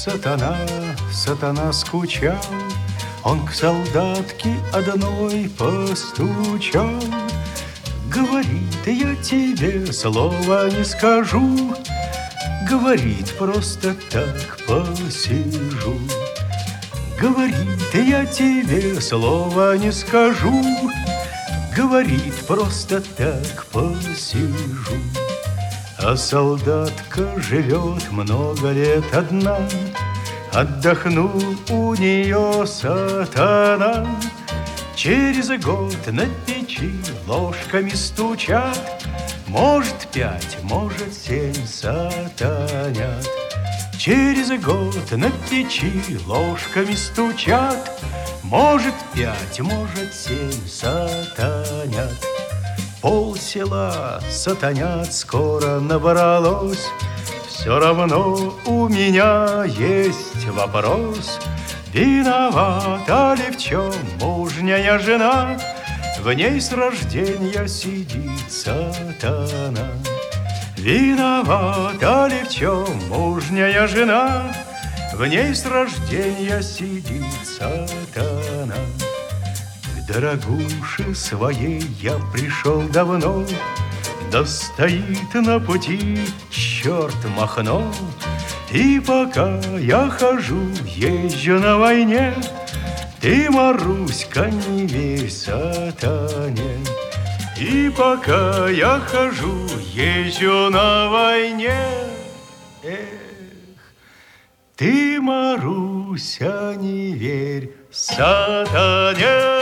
сатана, сатана скучал, он к солдатке одной постучал. Говорит, я тебе слова не скажу, говорит, просто так посижу. Говорит, я тебе слова не скажу, говорит, просто так посижу. А солдатка живет много лет одна, отдохнул у нее сатана. Через год на печи ложками стучат, может 5, может 7 сатанят. Через год на печи ложками стучат, может 5, может 7 сатанят. Полсела сатанят скоро набралось, все равно у меня есть вопрос. Виновата ли в чем мужняя жена, в ней с рождения сидит сатана? Виновата ли в чем мужняя жена, в ней с рождения сидит сатана? К дорогуше своей я пришел давно, да стоит на пути черт Махно. И пока я хожу, езжу на войне, ты, Маруська, не верь сатане. И пока я хожу, езжу на войне, эх, ты, Маруся, не верь сатане.